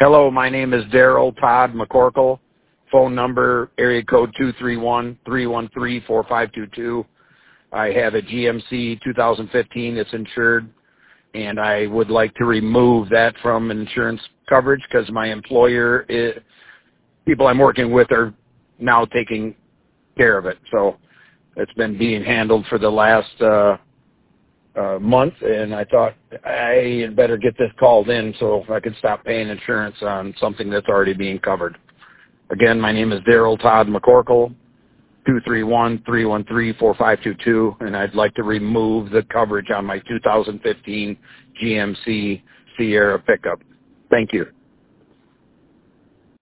Hello, my name is Daryl Todd McCorkle. Phone number, area code 231-313-4522. I have a GMC 2015 that's insured, and I would like to remove that from insurance coverage because my employer, people I'm working with are now taking care of it. So it's been being handled for the last month, and I thought I had better get this called in so if I could stop paying insurance on something that's already being covered. Again, my name is Daryl Todd McCorkle, 231-313-4522, and I'd like to remove the coverage on my 2015 GMC Sierra pickup. Thank you.